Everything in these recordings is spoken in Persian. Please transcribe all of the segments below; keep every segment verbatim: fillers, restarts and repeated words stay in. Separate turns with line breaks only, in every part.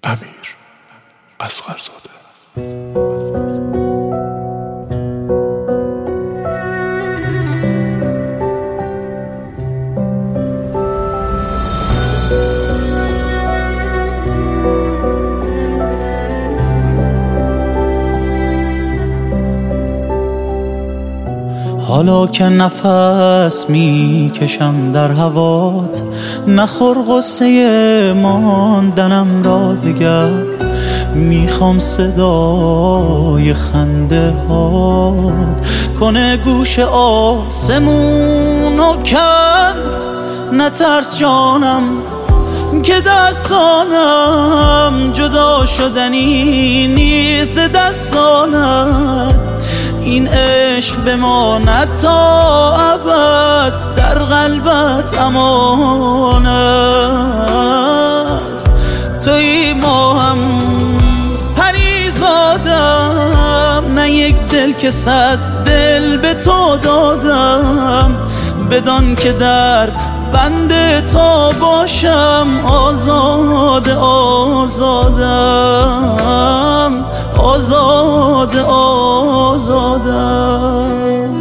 امیر اصغرزاده.
حالا که نفس می کشم در هوات، نخور غصه ماندنم را دگر. میخوام صدای خنده هات کنه گوش آسمونو کم. نترس جانم که دستانم جدا شدنی نیست دستانم. این عشق بماند تا ابد در قلبت امانت. توی ما هم پریزادم، نه یک دل که صد دل به تو دادم. بدان که در بند تو باشم آزاد آزادم آزاد آزادم.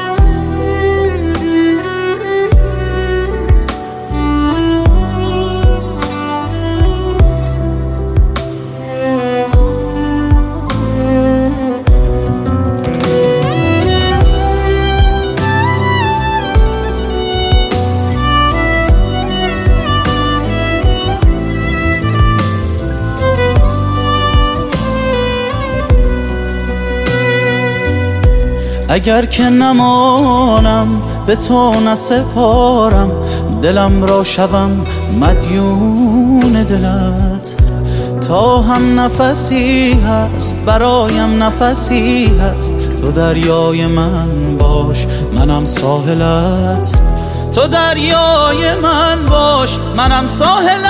اگر که نمانم به تو نسپارم، دلم را شوم مدیون دلت. تا هم نفسی هست برایم نفسی هست، تو دریای من باش منم ساحلت. تو دریای من باش منم ساحلت.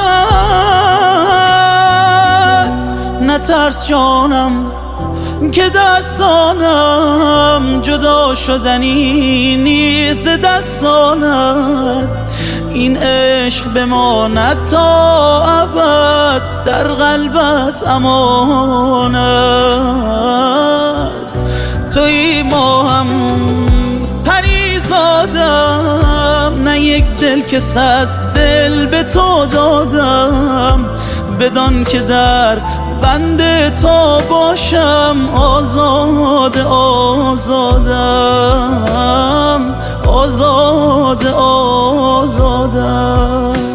نترس جانم که دستانم جدا شدنی نیست دستانت. این عشق بماند تا ابد در قلبت امانت. توی ما هم پریزادم، نه یک دل که صد دل به تو دادم. بدان که در بند تو باشم آزاد آزادم آزاد آزادم.